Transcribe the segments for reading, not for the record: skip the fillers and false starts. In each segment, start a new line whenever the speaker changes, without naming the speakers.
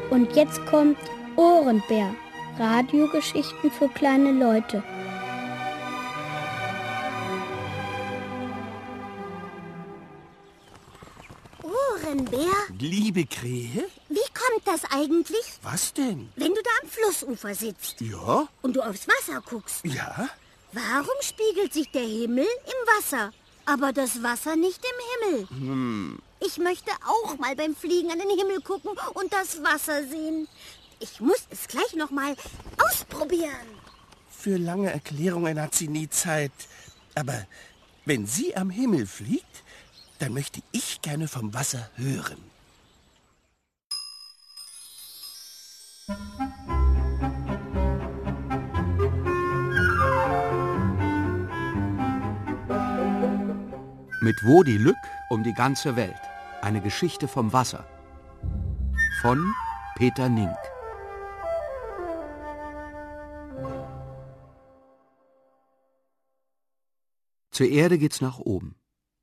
Und jetzt kommt Ohrenbär. Radiogeschichten für kleine Leute.
Ohrenbär?
Liebe Krähe?
Wie kommt das eigentlich?
Was denn?
Wenn du da am Flussufer sitzt
Ja?
und du aufs Wasser guckst.
Ja?
Warum spiegelt sich der Himmel im Wasser, aber das Wasser nicht im Himmel? Ich möchte auch mal beim Fliegen an den Himmel gucken und das Wasser sehen. Ich muss es gleich noch mal ausprobieren.
Für lange Erklärungen hat sie nie Zeit. Aber wenn sie am Himmel fliegt, dann möchte ich gerne vom Wasser hören.
Mit Wodi Lück um die ganze Welt. Eine Geschichte vom Wasser. Von Peter Nink. Zur Erde geht's nach oben.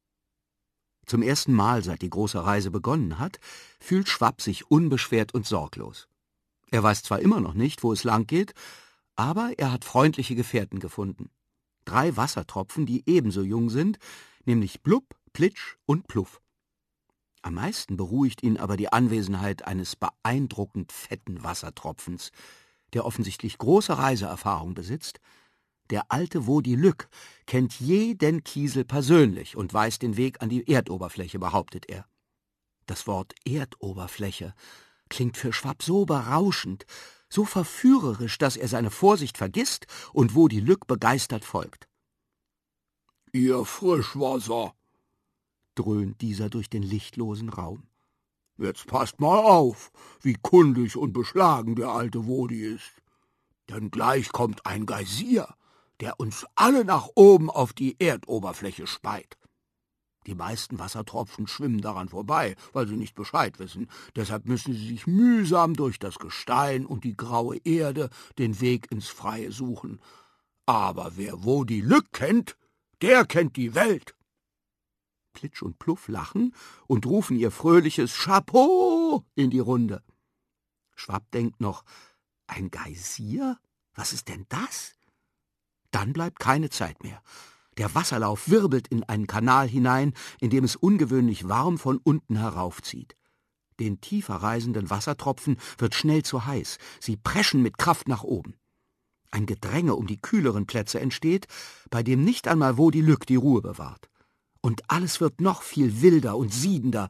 Zum ersten Mal, seit die große Reise begonnen hat, fühlt Schwapp sich unbeschwert und sorglos. Er weiß zwar immer noch nicht, wo es lang geht, aber er hat freundliche Gefährten gefunden. 3 Wassertropfen, die ebenso jung sind, nämlich Blub, Plitsch und Pluff. Am meisten beruhigt ihn aber die Anwesenheit eines beeindruckend fetten Wassertropfens, der offensichtlich große Reiseerfahrung besitzt. Der alte Wodi Lück kennt jeden Kiesel persönlich und weiß den Weg an die Erdoberfläche, behauptet er. Das Wort Erdoberfläche klingt für Schwapp so berauschend, so verführerisch, dass er seine Vorsicht vergisst und Wodi Lück begeistert folgt.
»Ihr Frischwasser«,
dröhnt dieser durch den lichtlosen Raum.
»Jetzt passt mal auf, wie kundig und beschlagen der alte Wodi ist. Denn gleich kommt ein Geysir, der uns alle nach oben auf die Erdoberfläche speit. Die meisten Wassertropfen schwimmen daran vorbei, weil sie nicht Bescheid wissen. Deshalb müssen sie sich mühsam durch das Gestein und die graue Erde den Weg ins Freie suchen. Aber wer Wodi Lück kennt, der kennt die Welt.«
Plitsch und Pluff lachen und rufen ihr fröhliches Chapeau in die Runde. Schwapp denkt noch, ein Geysir? Was ist denn das? Dann bleibt keine Zeit mehr. Der Wasserlauf wirbelt in einen Kanal hinein, in dem es ungewöhnlich warm von unten heraufzieht. Den tiefer reisenden Wassertropfen wird schnell zu heiß. Sie preschen mit Kraft nach oben. Ein Gedränge um die kühleren Plätze entsteht, bei dem nicht einmal Wodi Lück die Ruhe bewahrt. Und alles wird noch viel wilder und siedender.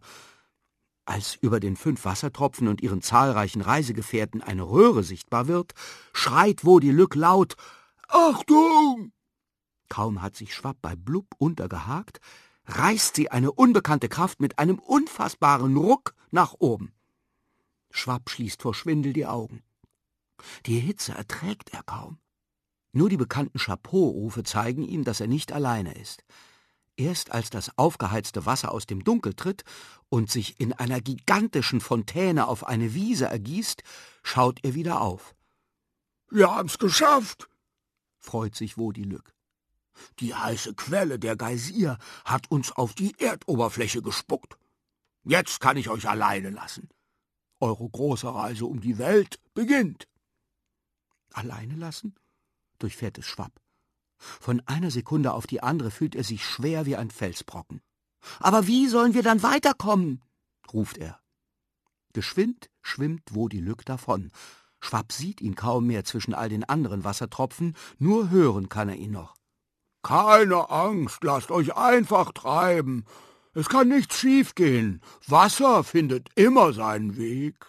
Als über den 5 Wassertropfen und ihren zahlreichen Reisegefährten eine Röhre sichtbar wird, schreit Wodi Lück laut: »Achtung!« Kaum hat sich Schwapp bei Blub untergehakt, reißt sie eine unbekannte Kraft mit einem unfassbaren Ruck nach oben. Schwapp schließt vor Schwindel die Augen. Die Hitze erträgt er kaum. Nur die bekannten Chapeau-Rufe zeigen ihm, dass er nicht alleine ist. Erst als das aufgeheizte Wasser aus dem Dunkel tritt und sich in einer gigantischen Fontäne auf eine Wiese ergießt, schaut er wieder auf.
»Wir haben's geschafft«,
freut sich Wodi Lück.
»Die heiße Quelle, der Geysir, hat uns auf die Erdoberfläche gespuckt. Jetzt kann ich euch alleine lassen. Eure große Reise um die Welt beginnt.«
Alleine lassen? Durchfährt es Schwapp. Von einer Sekunde auf die andere fühlt er sich schwer wie ein Felsbrocken. »Aber wie sollen wir dann weiterkommen?« ruft er. Geschwind schwimmt Wodi Lück davon. Schwapp sieht ihn kaum mehr zwischen all den anderen Wassertropfen, nur hören kann er ihn noch.
»Keine Angst, lasst euch einfach treiben. Es kann nichts schiefgehen. Wasser findet immer seinen Weg.«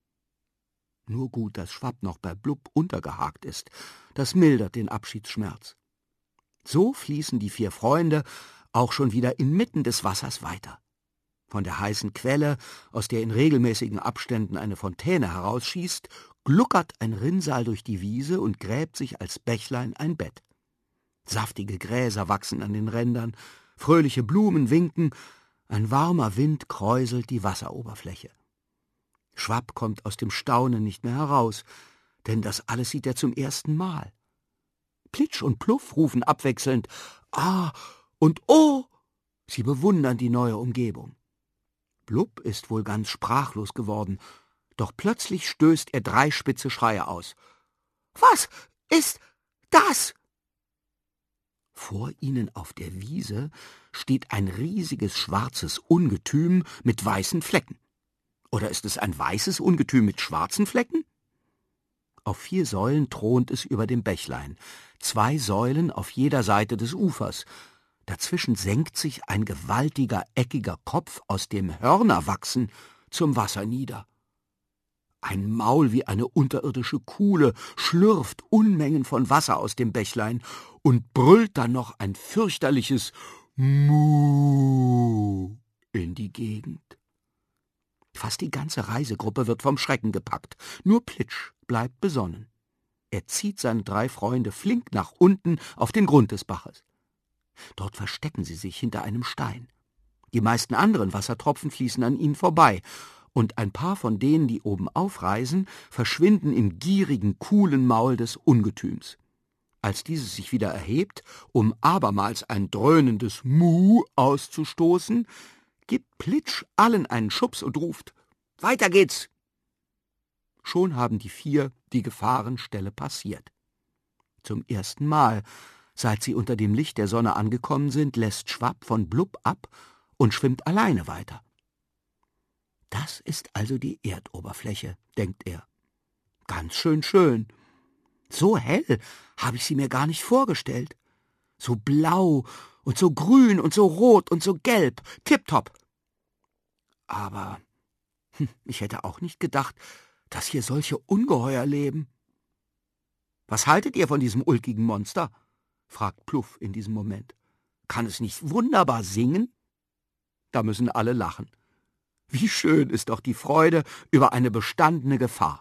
Nur gut, dass Schwapp noch bei Blub untergehakt ist. Das mildert den Abschiedsschmerz. So fließen die 4 Freunde auch schon wieder inmitten des Wassers weiter. Von der heißen Quelle, aus der in regelmäßigen Abständen eine Fontäne herausschießt, gluckert ein Rinnsal durch die Wiese und gräbt sich als Bächlein ein Bett. Saftige Gräser wachsen an den Rändern, fröhliche Blumen winken, ein warmer Wind kräuselt die Wasseroberfläche. Schwapp kommt aus dem Staunen nicht mehr heraus, denn das alles sieht er zum ersten Mal. Plitsch und Pluff rufen abwechselnd »Ah« und »Oh«. Sie bewundern die neue Umgebung. Blub ist wohl ganz sprachlos geworden. Doch plötzlich stößt er 3 spitze Schreie aus. »Was ist das?« Vor ihnen auf der Wiese steht ein riesiges schwarzes Ungetüm mit weißen Flecken. Oder ist es ein weißes Ungetüm mit schwarzen Flecken? Auf 4 Säulen thront es über dem Bächlein, 2 Säulen auf jeder Seite des Ufers. Dazwischen senkt sich ein gewaltiger, eckiger Kopf, aus dem Hörner wachsen, zum Wasser nieder. Ein Maul wie eine unterirdische Kuhle schlürft Unmengen von Wasser aus dem Bächlein und brüllt dann noch ein fürchterliches Muh in die Gegend. Fast die ganze Reisegruppe wird vom Schrecken gepackt. Nur Plitsch bleibt besonnen. Er zieht seine 3 Freunde flink nach unten auf den Grund des Baches. Dort verstecken sie sich hinter einem Stein. Die meisten anderen Wassertropfen fließen an ihnen vorbei, und ein paar von denen, die oben aufreisen, verschwinden im gierigen, coolen Maul des Ungetüms. Als dieses sich wieder erhebt, um abermals ein dröhnendes Muh auszustoßen, gibt Plitsch allen einen Schubs und ruft: »Weiter geht's!« Schon haben die 4 die Gefahrenstelle passiert. Zum ersten Mal, seit sie unter dem Licht der Sonne angekommen sind, lässt Schwapp von Blub ab und schwimmt alleine weiter. Das ist also die Erdoberfläche, denkt er. Ganz schön. So hell habe ich sie mir gar nicht vorgestellt. So blau und so grün und so rot und so gelb, tipptopp. Aber ich hätte auch nicht gedacht, dass hier solche Ungeheuer leben. »Was haltet ihr von diesem ulkigen Monster?« fragt Pluff in diesem Moment. »Kann es nicht wunderbar singen?« Da müssen alle lachen. Wie schön ist doch die Freude über eine bestandene Gefahr.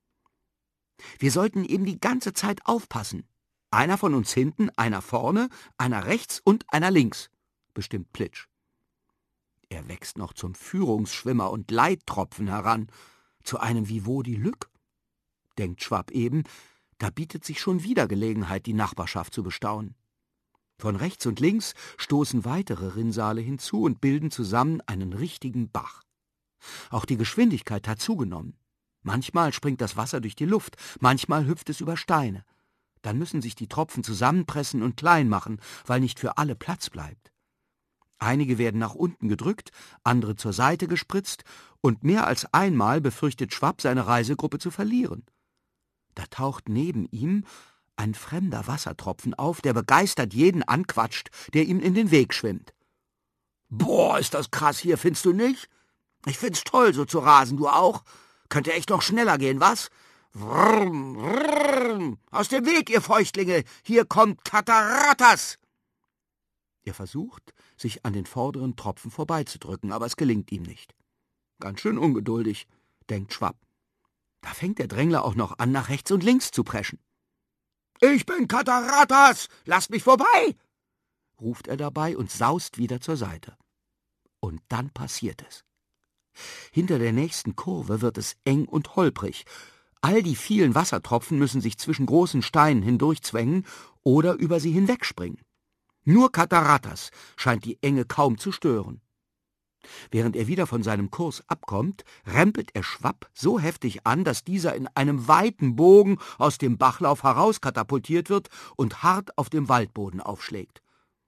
Wir sollten eben die ganze Zeit aufpassen. Einer von uns hinten, einer vorne, einer rechts und einer links, bestimmt Plitsch. Er wächst noch zum Führungsschwimmer und Leittropfen heran, zu einem wie Wodi Lück. Denkt Schwapp eben, da bietet sich schon wieder Gelegenheit, die Nachbarschaft zu bestaunen. Von rechts und links stoßen weitere Rinnsale hinzu und bilden zusammen einen richtigen Bach. Auch die Geschwindigkeit hat zugenommen. Manchmal springt das Wasser durch die Luft, manchmal hüpft es über Steine. Dann müssen sich die Tropfen zusammenpressen und klein machen, weil nicht für alle Platz bleibt. Einige werden nach unten gedrückt, andere zur Seite gespritzt, und mehr als einmal befürchtet Schwapp, seine Reisegruppe zu verlieren. Da taucht neben ihm ein fremder Wassertropfen auf, der begeistert jeden anquatscht, der ihm in den Weg schwimmt. »Boah, ist das krass hier, findest du nicht? Ich find's toll, so zu rasen, du auch? Könnte echt noch schneller gehen, was? Vrrm, vrrm. Aus dem Weg, ihr Feuchtlinge, hier kommt Kataratas!« Er versucht, sich an den vorderen Tropfen vorbeizudrücken, aber es gelingt ihm nicht. Ganz schön ungeduldig, denkt Schwapp. Da fängt der Drängler auch noch an, nach rechts und links zu preschen. »Ich bin Kataratas! Lasst mich vorbei!« ruft er dabei und saust wieder zur Seite. Und dann passiert es. Hinter der nächsten Kurve wird es eng und holprig. All die vielen Wassertropfen müssen sich zwischen großen Steinen hindurchzwängen oder über sie hinwegspringen. Nur Kataratas scheint die Enge kaum zu stören. Während er wieder von seinem Kurs abkommt, rempelt er Schwapp so heftig an, dass dieser in einem weiten Bogen aus dem Bachlauf herauskatapultiert wird und hart auf dem Waldboden aufschlägt.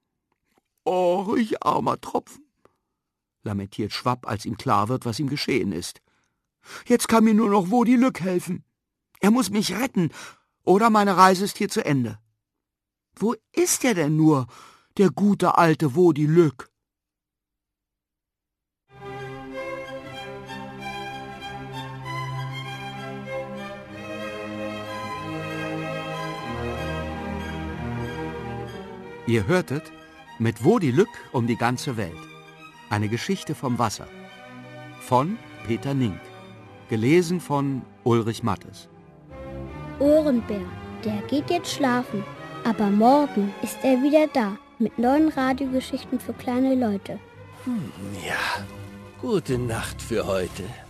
»Och, ich armer Tropfen«, lamentiert Schwapp, als ihm klar wird, was ihm geschehen ist. »Jetzt kann mir nur noch Wodi Lück helfen. Er muss mich retten, oder meine Reise ist hier zu Ende. Wo ist er denn nur, der gute alte Wodi Lück?« Ihr hörtet Mit Wodi Lück um die ganze Welt. Eine Geschichte vom Wasser. Von Peter Nink. Gelesen von Ulrich Mattes.
Ohrenbär, der geht jetzt schlafen. Aber morgen ist er wieder da mit neuen Radiogeschichten für kleine Leute.
Ja, gute Nacht für heute.